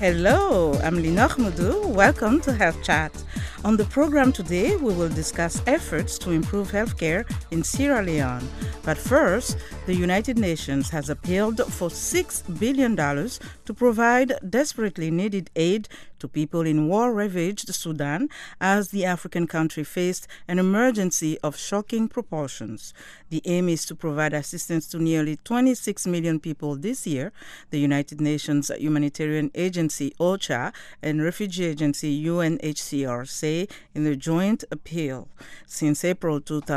Hello, I'm Linor Moudou. Welcome to Health Chat. On the program today, we will discuss efforts to improve healthcare in Sierra Leone. But first, the United Nations has appealed for $6 billion to provide desperately needed aid to people in war-ravaged Sudan as the African country faced an emergency of shocking proportions. The aim is to provide assistance to nearly 26 million people this year. The United Nations Humanitarian Agency, OCHA, and Refugee Agency, UNHCR, say in the joint appeal. Since April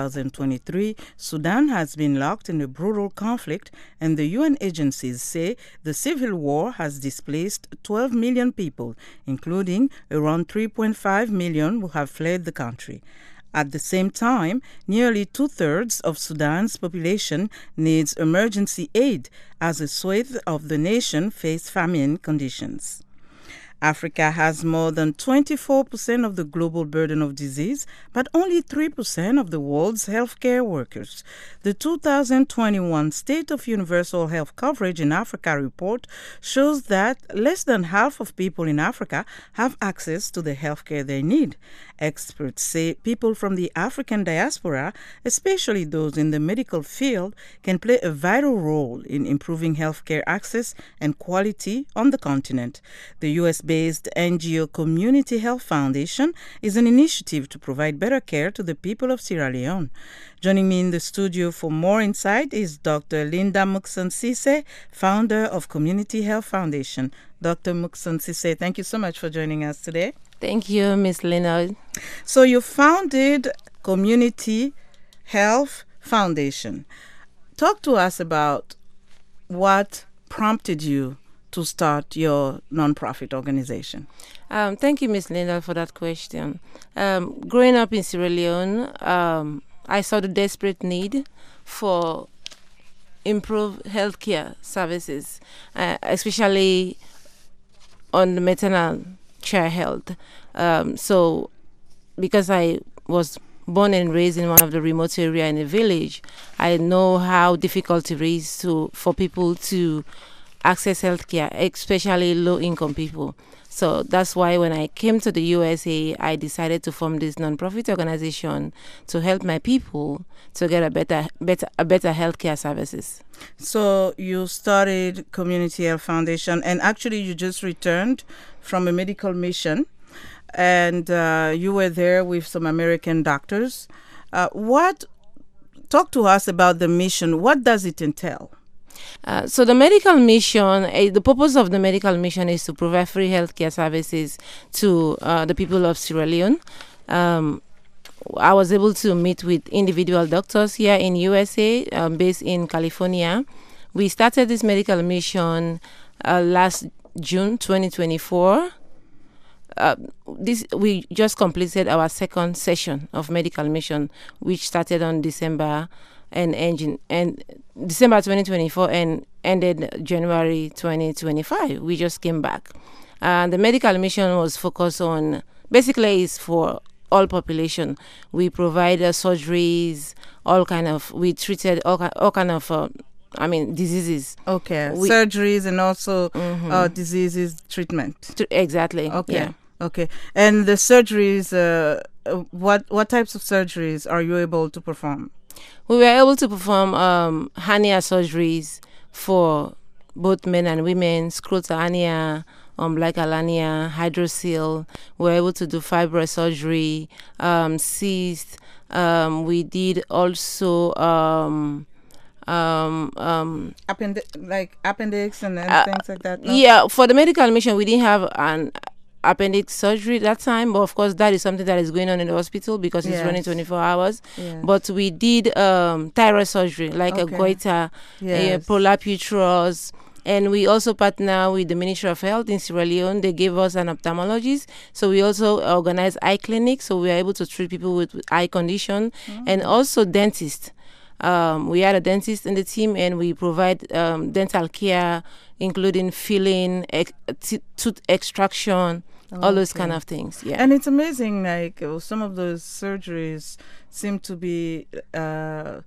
2023, Sudan has been locked in a brutal conflict, and the UN agencies say the civil war has displaced 12 million people, including around 3.5 million who have fled the country. At the same time, nearly two-thirds of Sudan's population needs emergency aid as a swathe of the nation face famine conditions. Africa has more than 24% of the global burden of disease, but only 3% of the world's healthcare workers. The 2021 State of Universal Health Coverage in Africa report shows that less than half of people in Africa have access to the healthcare they need. Experts say people from the African diaspora, especially those in the medical field, can play a vital role in improving healthcare access and quality on the continent. The U.S.-based NGO Community Health Foundation is an initiative to provide better care to the people of Sierra Leone. Joining me in the studio for more insight is Dr. Linda Mukson-Cisse, founder of Community Health Foundation. Dr. Mukson-Cisse, thank you so much for joining us today. Thank you, Ms. Leonard. So you founded Community Health Foundation. Talk to us about what prompted you to start your nonprofit organization. Thank you, Ms. Leonard, for that question. Growing up in Sierra Leone, I saw the desperate need for improved healthcare services, especially on the maternal child health. So because I was born and raised in one of the remote area in a village, I know how difficult it is for people to access healthcare, especially low-income people. So that's why when I came to the USA, I decided to form this nonprofit organization to help my people to get a better healthcare services. So you started Community Health Foundation, and actually you just returned from a medical mission, and you were there with some American doctors. Talk to us about the mission. What does it entail? So the medical mission, the purpose of the medical mission is to provide free healthcare services to the people of Sierra Leone. I was able to meet with individual doctors here in USA, based in California. We started this medical mission last June 2024. We just completed our second session of medical mission, which started on December 2024 and ended January 2025. We just came back. The medical mission was focused on, basically is for all population. We provide surgeries, we treated all kind of diseases. Okay, surgeries and also diseases treatment. Exactly. Okay. Yeah. Okay, and the surgeries, what types of surgeries are you able to perform? We were able to perform hernia surgeries for both men and women, scrotal hernia, umbilical hernia, hydrocele. We were able to do fibroid surgery, cyst. We did also appendix and things like that. No? Yeah, for the medical mission, we didn't have an appendix surgery that time, but of course that is something that is going on in the hospital because it's running 24 hours. Yes. But we did thyroid surgery, like a goiter, prolapse uterus, and we also partner with the Ministry of Health in Sierra Leone. They gave us an ophthalmologist, so we also organize eye clinics, so we are able to treat people with eye condition, and also dentists. We had a dentist in the team, and we provide dental care, including filling, tooth extraction, all those kind of things. Yeah. And it's amazing, like some of those surgeries seem to be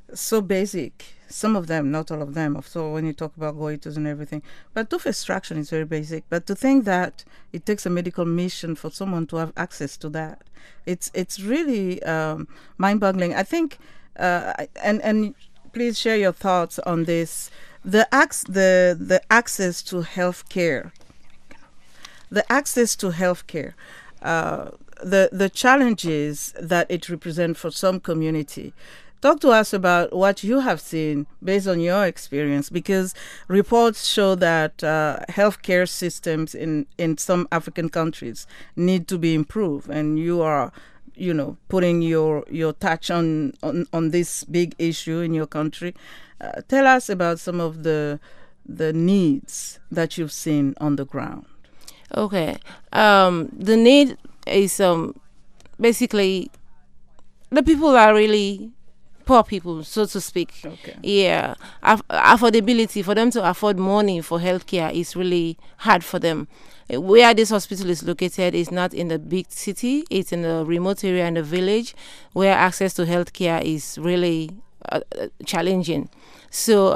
so basic. Some of them, not all of them. So when you talk about goiters and everything, but tooth extraction is very basic. But to think that it takes a medical mission for someone to have access to that, it's really mind-boggling. I think, and please share your thoughts on this. The access to healthcare, the access to healthcare. The challenges that it represents for some community. Talk to us about what you have seen based on your experience, because reports show that healthcare systems in some African countries need to be improved, and you are, putting your touch on this big issue in your country. Tell us about some of the needs that you've seen on the ground. Okay. The need is basically the people are really poor people, so to speak. Okay. Yeah. Affordability for them to afford money for healthcare is really hard for them. Where this hospital is located is not in the big city. It's in a remote area in the village where access to healthcare is really challenging. So,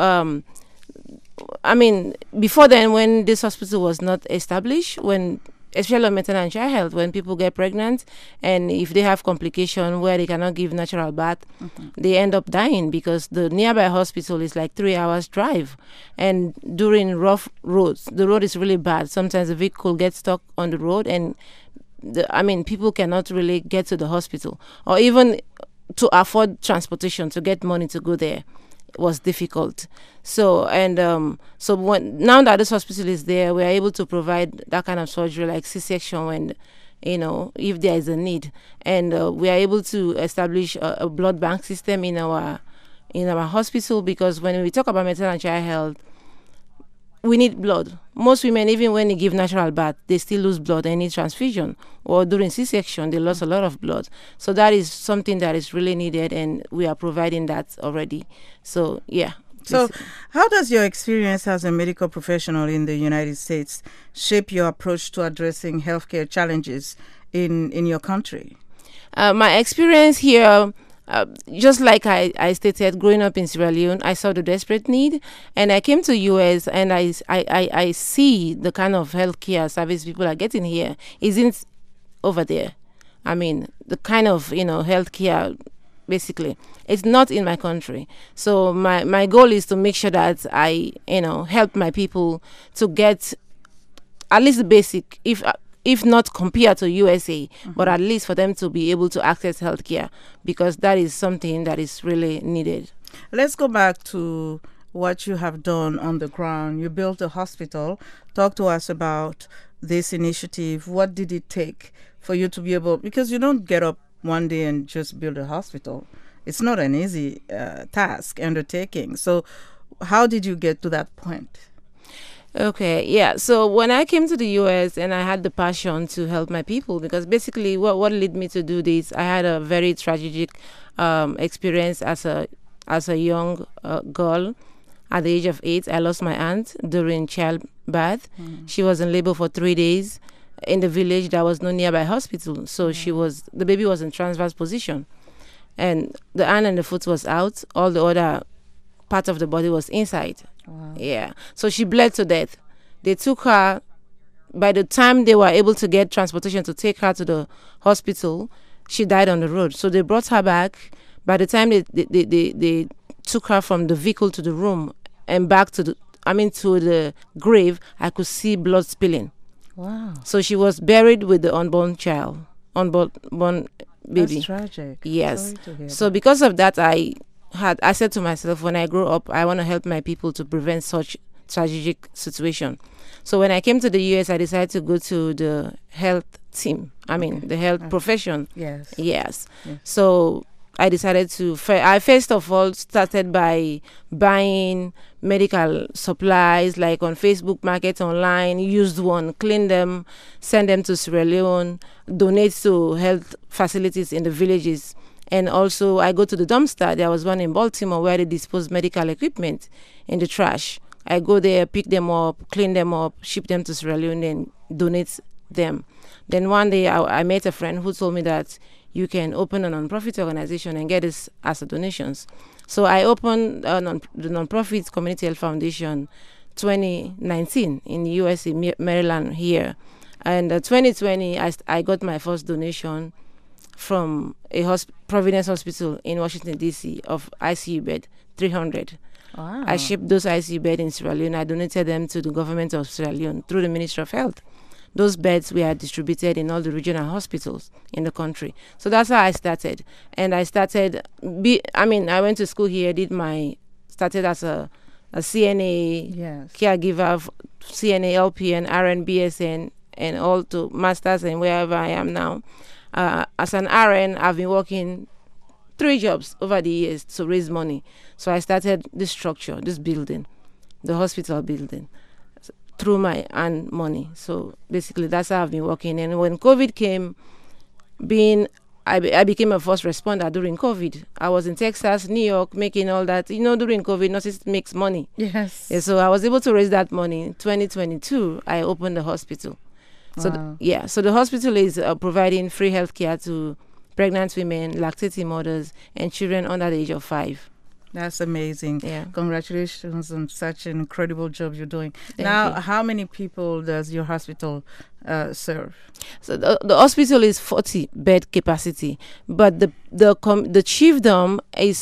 before then, when this hospital was not established, especially on maternal and child health, when people get pregnant and if they have complication where they cannot give natural birth, they end up dying because the nearby hospital is like 3 hours drive. And during rough roads, the road is really bad. Sometimes the vehicle gets stuck on the road and people cannot really get to the hospital or even to afford transportation to get money to go there. Was difficult. So now that this hospital is there, we are able to provide that kind of surgery like C-section when if there is a need, and we are able to establish a blood bank system in our hospital, because when we talk about maternal and child health, we need blood. Most women, even when they give natural birth, they still lose blood and need transfusion. Or during C-section, they lost a lot of blood. So that is something that is really needed, and we are providing that already. So, yeah. So how does your experience as a medical professional in the United States shape your approach to addressing healthcare challenges in your country? My experience here, just like I stated, growing up in Sierra Leone, I saw the desperate need, and I came to US and I see the kind of healthcare service people are getting here isn't over there. The kind of healthcare, basically, it's not in my country. So my goal is to make sure that I help my people to get at least the basic, if not compared to USA, but at least for them to be able to access healthcare, because that is something that is really needed. Let's go back to what you have done on the ground. You built a hospital. Talk to us about this initiative. What did it take for you to be able, because you don't get up one day and just build a hospital. It's not an easy undertaking. So how did you get to that point? Okay, yeah. So when I came to the US and I had the passion to help my people, because basically what led me to do this, I had a very tragic experience as a young girl. At the age of 8, I lost my aunt during childbirth. She was in labor for 3 days in the village. There was no nearby hospital, so the baby was in transverse position, and the hand and the foot was out. All the other part of the body was inside. Wow. Yeah. So she bled to death. They took her. By the time they were able to get transportation to take her to the hospital, she died on the road. So they brought her back. By the time they took her from the vehicle to the room and back to the grave, I could see blood spilling. Wow. So she was buried with the unborn baby. That's tragic. Yes. Sorry to hear So that. because of that, I said to myself, when I grow up, I want to help my people to prevent such tragic situation. So when I came to the US, I decided to go to the health team. The health profession. Yes. Yes. So I decided I first of all started by buying medical supplies, like on Facebook Market online, used one, clean them, send them to Sierra Leone, donate to health facilities in the villages. And also I go to the dumpster. There was one in Baltimore where they dispose medical equipment in the trash. I go there, pick them up, clean them up, ship them to Sierra Leone, and donate them. Then one day I met a friend who told me that you can open a non-profit organization and get this as a donations. So I opened the non-profit Community Health Foundation 2019 in the USA, Maryland here. And 2020, I got my first donation from a Providence Hospital in Washington, D.C. of ICU bed, 300. Wow. I shipped those ICU beds in Sierra Leone. I donated them to the government of Sierra Leone through the Ministry of Health. Those beds were distributed in all the regional hospitals in the country. So that's how I started. And I started, I went to school here, started as a CNA caregiver, CNA, LPN, RN, BSN, and all to masters and wherever I am now. As an RN, I've been working 3 jobs over the years to raise money. So I started this structure, this building, the hospital building, through my own money. So basically that's how I've been working. And when COVID came, I became a first responder during COVID. I was in Texas, New York, making all that. During COVID, nurses makes money. Yes. Yeah, so I was able to raise that money. In 2022, I opened the hospital. So Wow. so the hospital is providing free healthcare to pregnant women, lactating mothers, and children under the age of 5. That's amazing. Yeah. Congratulations on such an incredible job you're doing. Thank Now, you. how many people does your hospital serve? So the hospital is 40 bed capacity, but the chiefdom is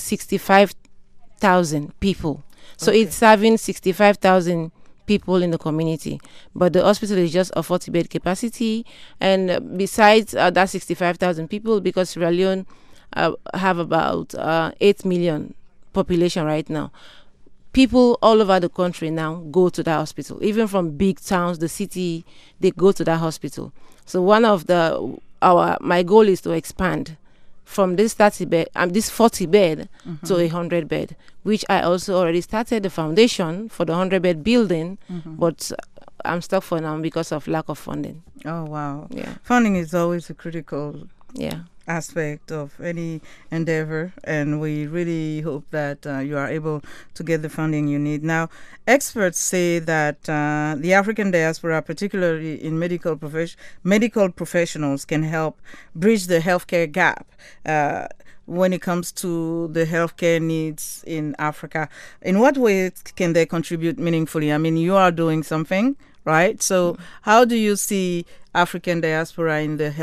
65,000 people. So Okay. it's serving 65,000 people in the community. But the hospital is just a 40 bed capacity, and besides that 65,000 people, because Sierra Leone have about 8 million population right now. People all over the country now go to that hospital, even from big towns, the city, they go to that hospital. So one of my goal is to expand from this 30 bed, this 40 bed to 100 bed, which I also already started the foundation for the 100 bed building, but I'm stuck for now because of lack of funding. Oh, wow. Yeah, Funding is always a critical yeah. aspect of any endeavor, and we really hope that you are able to get the funding you need. Now, experts say that the African diaspora, particularly in medical professionals, can help bridge the healthcare gap when it comes to the healthcare needs in Africa. In what ways can they contribute meaningfully? I mean, you are doing something, right? So how do you see African diaspora in the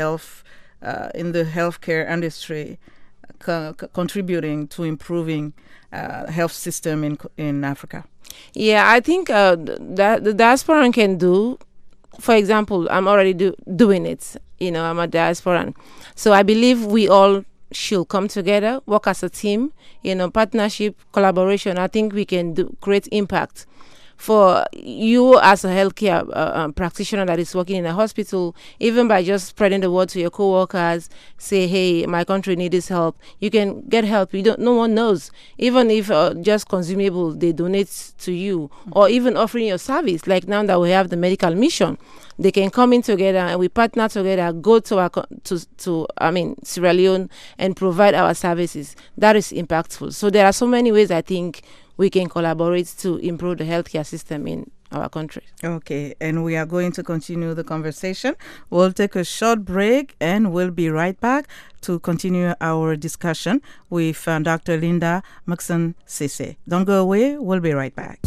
healthcare industry contributing to improving health system in Africa? Yeah, I think that the diasporan can do. For example, I'm already doing it. I'm a diasporan, so I believe we all should come together, work as a team. Partnership, collaboration. I think we can create impact. For you as a healthcare practitioner that is working in a hospital, even by just spreading the word to your co-workers, say, hey, my country needs this help, you can get help. No one knows. Even if just consumable, they donate to you, or even offering your service. Like now that we have the medical mission, they can come in together and we partner together, go to Sierra Leone and provide our services. That is impactful. So there are so many ways I think we can collaborate to improve the healthcare system in our country. Okay, and we are going to continue the conversation. We'll take a short break and we'll be right back to continue our discussion with Dr. Linda Mukson-Sese. Don't go away, we'll be right back.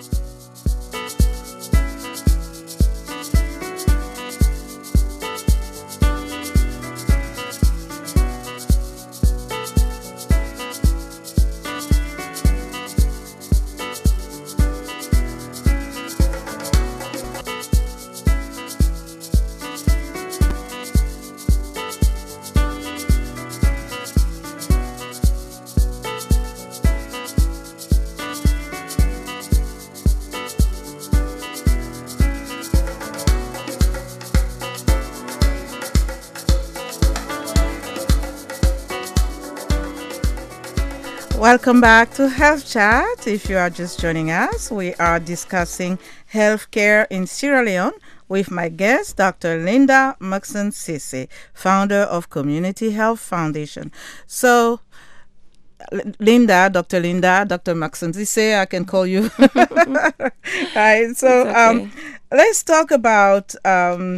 Welcome back to Health Chat. If you are just joining us, we are discussing healthcare in Sierra Leone with my guest, Dr. Linda Mukson-Sese, founder of Community Health Foundation. So, Dr. Dr. Mukson-Sese, I can call you. Right. So, Okay. let's talk about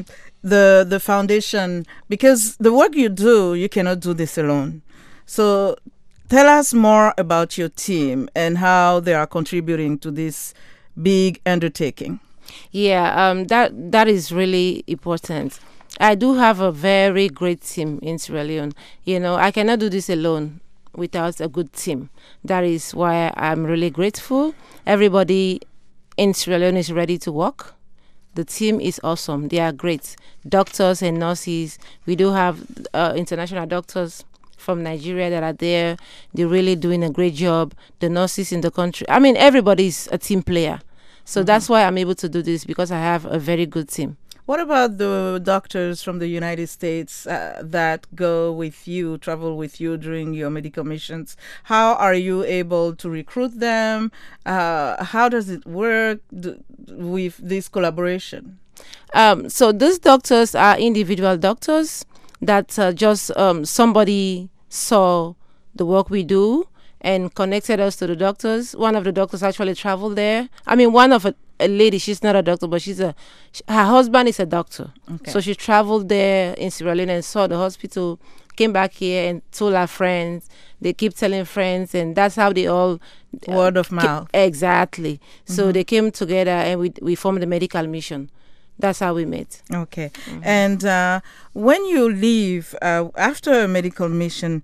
the foundation, because the work you do, you cannot do this alone. So tell us more about your team and how they are contributing to this big undertaking. Yeah, that is really important. I do have a very great team in Sierra Leone. I cannot do this alone without a good team. That is why I'm really grateful. Everybody in Sierra Leone is ready to work. The team is awesome. They are great. Doctors and nurses. We do have international doctors from Nigeria that are there. They're really doing a great job. The nurses in the country. I mean, everybody's a team player. So that's why I'm able to do this, because I have a very good team. What about the doctors from the United States that go with you, travel with you during your medical missions? How are you able to recruit them? How does it work with this collaboration? So these doctors are individual doctors that just somebody saw the work we do and connected us to the doctors. One of the doctors actually traveled there. I mean, one of a lady, she's not a doctor, but her husband is a doctor. Okay. So she traveled there in Sierra Leone and saw the hospital, came back here and told her friends. They keep telling friends, and that's how they all... Word of mouth. Exactly. So they came together and we formed the medical mission. That's how we met. Okay. And when you leave after a medical mission,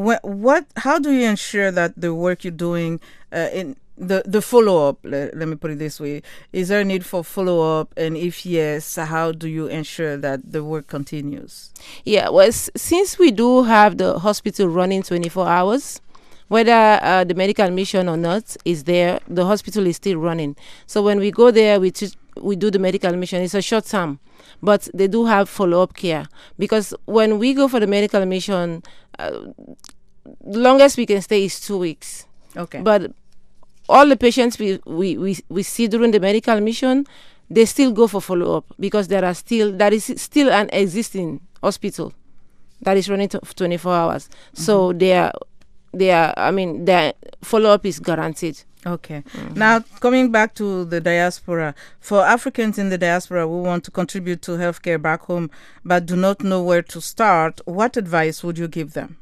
how do you ensure that the work you're doing in the follow-up, let me put it this way, is there a need for follow-up, and if yes, how do you ensure that the work continues? Yeah, well, since we do have the hospital running 24 hours, whether the medical mission or not is there, the hospital is still running. So when we go there, we do the medical mission. It's a short term, but they do have follow-up care, because when we go for the medical mission, the longest we can stay is 2 weeks. Okay. But all the patients we see during the medical mission, they still go for follow-up, because that is still an existing hospital that is running 24 hours. So their follow-up is guaranteed. Okay. Now, coming back to the diaspora, for Africans in the diaspora who want to contribute to healthcare back home but do not know where to start, what advice would you give them?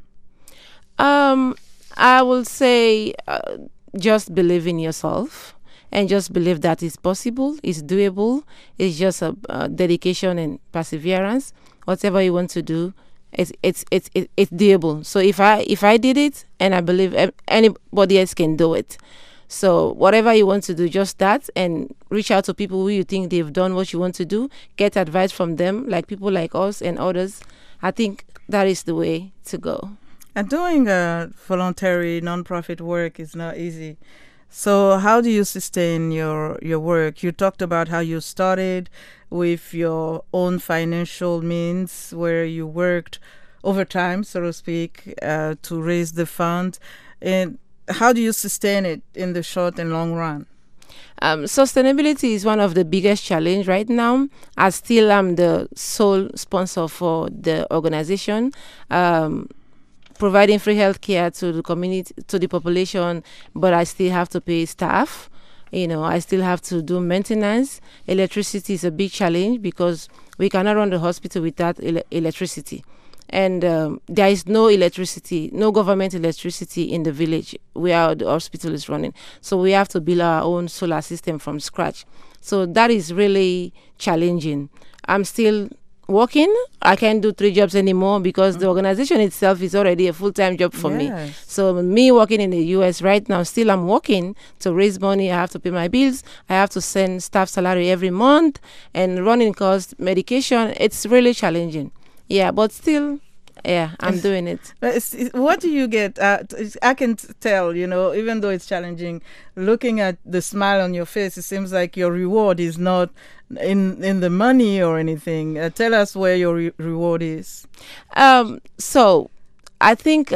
I will say just believe in yourself, and just believe that it's possible, it's doable. It's just a dedication and perseverance. Whatever you want to do, it's doable. So if I did it, and I believe anybody else can do it. So whatever you want to do, just start and reach out to people who you think they've done what you want to do. Get advice from them, like people like us and others. I think that is the way to go. And doing voluntary nonprofit work is not easy. So how do you sustain your work? You talked about how you started with your own financial means, where you worked overtime, so to speak, to raise the fund. And how do you sustain it in the short and long run? Sustainability is one of the biggest challenge right now. I still am the sole sponsor for the organization, providing free health care to the community, to the population, but I still have to pay staff. I still have to do maintenance. Electricity is a big challenge, because we cannot run the hospital without electricity. And there is no electricity, no government electricity in the village where the hospital is running. So we have to build our own solar system from scratch. So that is really challenging. I'm still working. I can't do 3 jobs anymore, because the organization itself is already a full-time job for me. So me working in the US right now, still I'm working to raise money. I have to pay my bills. I have to send staff salary every month, and running costs, medication. It's really challenging. Yeah, but still, I'm doing it. What do you get? I can tell, even though it's challenging, looking at the smile on your face, it seems like your reward is not in the money or anything. Tell us where your reward is. So I think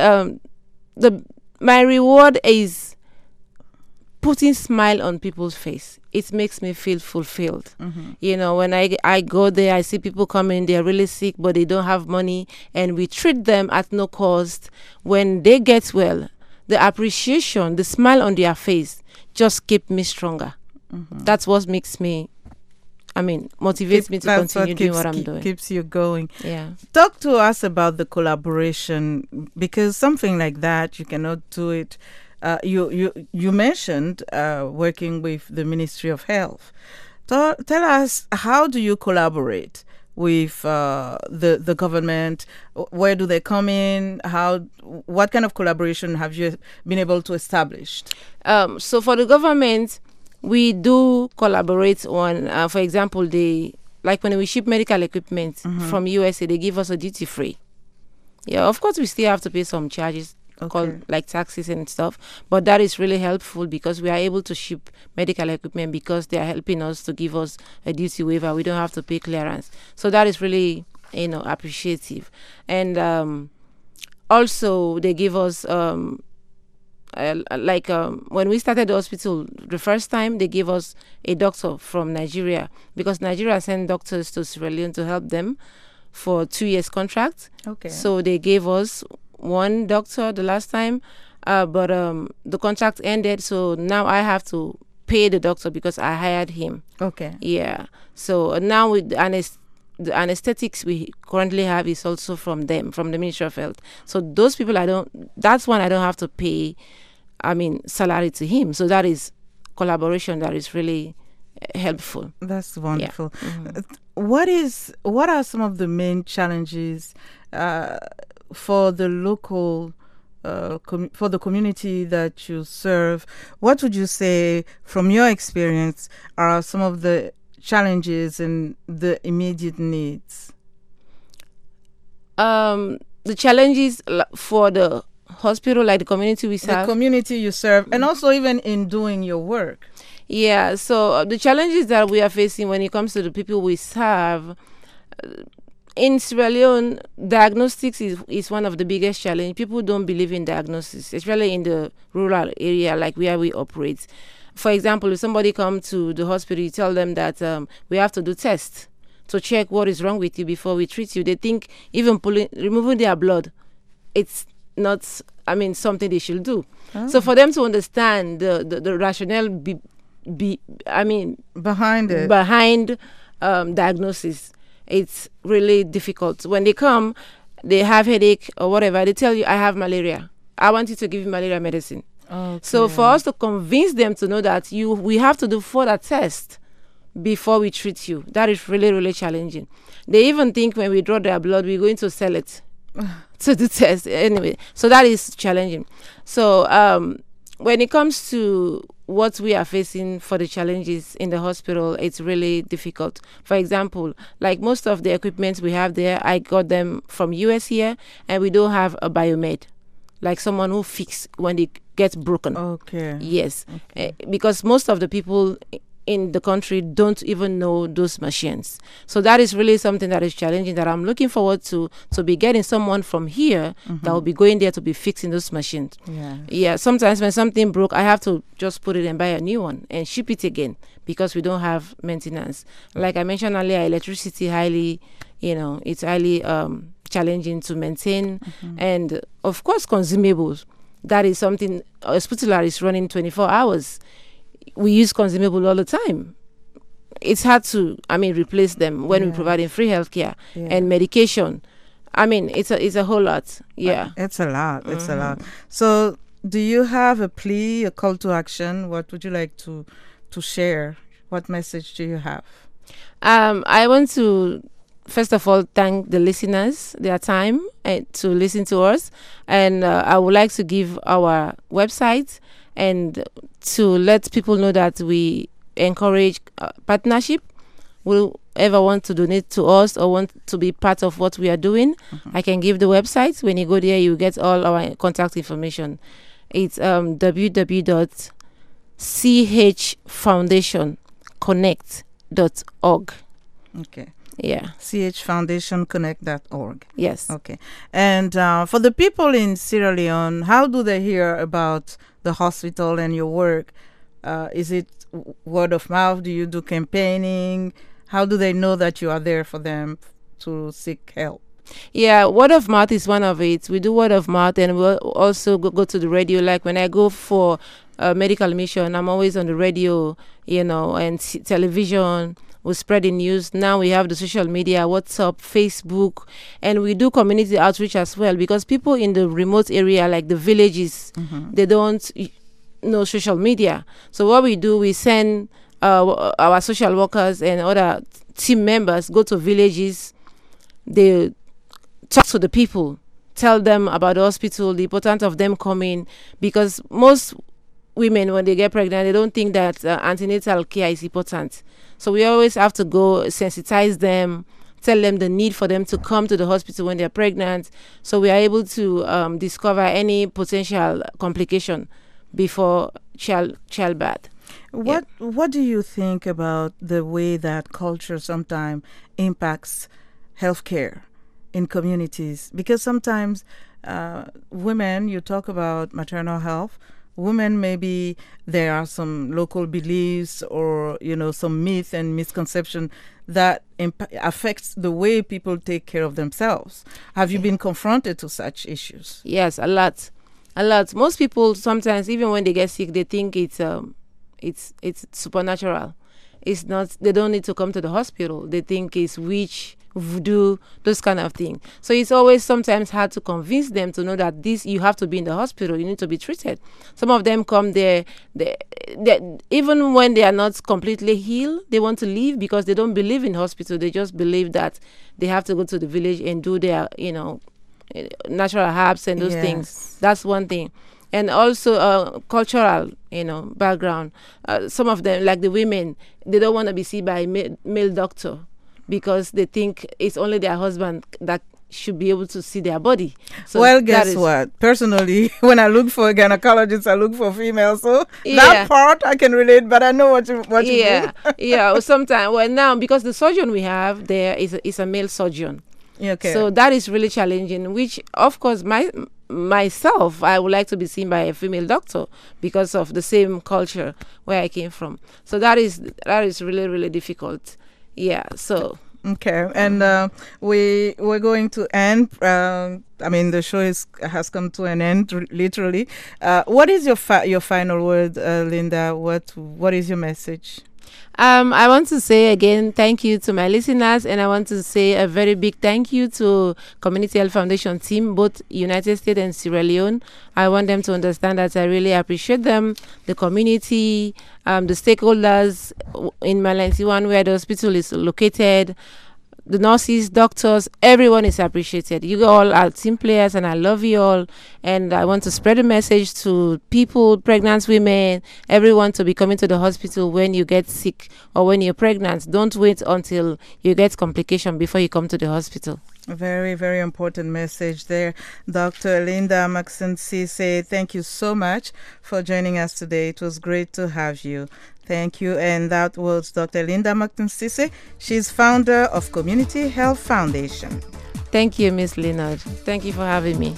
my reward is putting smile on people's face. It makes me feel fulfilled. When I go there, I see people coming, they're really sick, but they don't have money, and we treat them at no cost. When they get well, the appreciation, the smile on their face just keep me stronger. That's what makes me motivates me to continue doing what I'm doing. Keeps you going. Yeah. Talk to us about the collaboration, because something like that, you cannot do it. You mentioned working with the Ministry of Health. Tell us, how do you collaborate with the government? Where do they come in? What kind of collaboration have you been able to establish? So for the government, we do collaborate on, for example, when we ship medical equipment from USA, they give us a duty free. Yeah, of course, we still have to pay some charges called like taxes and stuff, but that is really helpful because we are able to ship medical equipment because they are helping us to give us a duty waiver. We don't have to pay clearance, so that is really appreciative. And also they give us when we started the hospital the first time, they gave us a doctor from Nigeria because Nigeria sent doctors to Sierra Leone to help them for 2 years contract. Okay. So they gave us one doctor the last time, but the contract ended, so now I have to pay the doctor because I hired him. Okay. Yeah. So now with the anesthetics we currently have is also from them, from the Ministry of Health. So those people that's one I don't have to pay, salary to him. So that is collaboration that is really helpful. That's wonderful. Yeah. What are some of the main challenges for the local, for the community that you serve? What would you say, from your experience, are some of the challenges and the immediate needs? The challenges for the hospital, like the community we serve. The community you serve, and also even in doing your work. Yeah, so the challenges that we are facing when it comes to the people we serve, in Sierra Leone, diagnostics is one of the biggest challenges. People don't believe in diagnosis, especially in the rural area like where we operate. For example, if somebody comes to the hospital, you tell them that we have to do tests to check what is wrong with you before we treat you. They think even removing their blood, it's not, something they should do. Oh. So for them to understand the rationale behind diagnosis, it's really difficult. When they come, they have headache or whatever, they tell you, I have malaria. I want you to give me malaria medicine. Okay. So for us to convince them to know that we have to do further tests before we treat you, that is really, really challenging. They even think when we draw their blood, we're going to sell it to do tests. Anyway, so that is challenging. So when it comes to what we are facing for the challenges in the hospital, it's really difficult. For example, like most of the equipment we have there, I got them from US here, and we don't have a biomed, like someone who fix when it gets broken. Okay. Yes. Okay. Because most of the people in the country don't even know those machines. So that is really something that is challenging, that I'm looking forward to be getting someone from here that will be going there to be fixing those machines. Yeah. Yeah. Sometimes when something broke, I have to just put it and buy a new one and ship it again because we don't have maintenance. Like I mentioned earlier, electricity it's highly challenging to maintain. And of course, consumables. That is something, hospital is running 24 hours. We use consumable all the time. It's hard to, replace them when we're providing free healthcare and medication. It's a whole lot. Yeah, it's a lot. It's a lot. So, do you have a plea, a call to action? What would you like to share? What message do you have? I want to first of all thank the listeners, their time to listen to us, and I would like to give our website and to let people know that we encourage partnership. Whoever want to donate to us or want to be part of what we are doing, I can give the website. When you go there, you get all our contact information. It's www.chfoundationconnect.org. Okay. Yeah. chfoundationconnect.org. Yes. Okay. And for the people in Sierra Leone, how do they hear about the hospital and your work? Is it word of mouth? Do you do campaigning? How do they know that you are there for them to seek help? Yeah, word of mouth is one of it. We do word of mouth, and we'll also go to the radio. Like when I go for a medical mission, I'm always on the radio, and television. we spread the news. Now we have the social media, WhatsApp, Facebook, and we do community outreach as well, because people in the remote area, like the villages, they don't know social media. So what we do, we send our social workers and other team members go to villages. They talk to the people, tell them about the hospital, the importance of them coming, because most women, when they get pregnant, they don't think that antenatal care is important. So we always have to go sensitize them, tell them the need for them to come to the hospital when they're pregnant, so we are able to discover any potential complication before childbirth. What do you think about the way that culture sometimes impacts healthcare in communities? Because sometimes women, you talk about maternal health, women, maybe there are some local beliefs or, some myth and misconception that affects the way people take care of themselves. Have you been confronted to such issues? Yes, a lot. Most people sometimes, even when they get sick, they think it's supernatural. It's not. They don't need to come to the hospital. They think it's witch, voodoo, those kind of things. So it's always sometimes hard to convince them to know that you have to be in the hospital. You need to be treated. Some of them come there, even when they are not completely healed, they want to leave because they don't believe in hospital. They just believe that they have to go to the village and do their, natural herbs and those things. That's one thing. And also cultural, background. Some of them, like the women, they don't want to be seen by a male doctor because they think it's only their husband that should be able to see their body. So well, guess what? Personally, when I look for a gynecologist, I look for female. So that part I can relate, but I know what you mean. Yeah. Sometimes, now because the surgeon we have there is a male surgeon. Okay. So that is really challenging, which, of course, myself, I would like to be seen by a female doctor because of the same culture where I came from. So that is really, really difficult. Yeah, so... Okay, and we're going to end. The show has come to an end, literally. What is your final word, Linda? What is your message? I want to say again thank you to my listeners, and I want to say a very big thank you to Community Health Foundation team, both United States and Sierra Leone. I want them to understand that I really appreciate them, the community, the stakeholders in Malantiwan where the hospital is located, the nurses, doctors, everyone is appreciated. You all are team players, and I love you all. And I want to spread a message to people, pregnant women, everyone, to be coming to the hospital when you get sick or when you're pregnant. Don't wait until you get complication before you come to the hospital. Very, very important message there. Dr. Linda Maxence-Cissé, thank you so much for joining us today. It was great to have you. Thank you. And that was Dr. Linda Maxence-Cissé. She's founder of Community Health Foundation. Thank you, Ms. Leonard. Thank you for having me.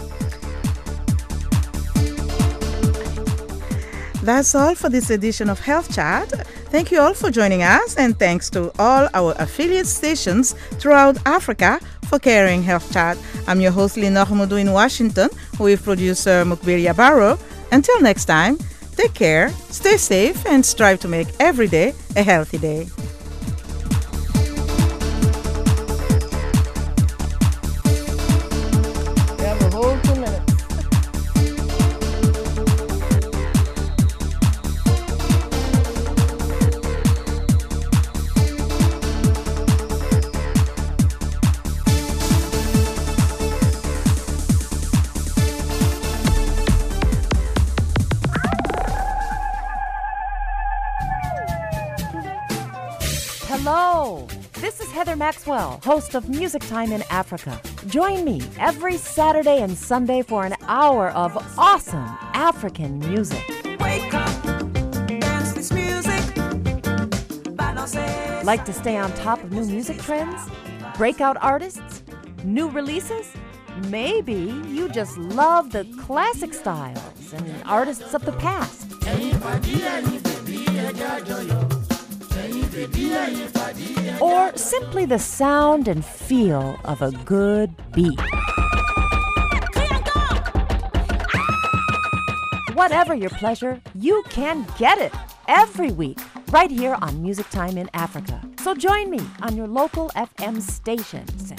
That's all for this edition of Health Chat. Thank you all for joining us, and thanks to all our affiliate stations throughout Africa for carrying Health Chat. I'm your host, Lina Ahmadu in Washington, with producer Mukbir Barrow. Until next time, take care, stay safe, and strive to make every day a healthy day. We have a whole 2 minutes. Hello, this is Heather Maxwell, host of Music Time in Africa. Join me every Saturday and Sunday for an hour of awesome African music. Wake up, dance this music. Like to stay on top of new music trends? Breakout artists? New releases? Maybe you just love the classic styles and artists of the past. Or simply the sound and feel of a good beat. Whatever your pleasure, you can get it every week right here on Music Time in Africa. So join me on your local FM station,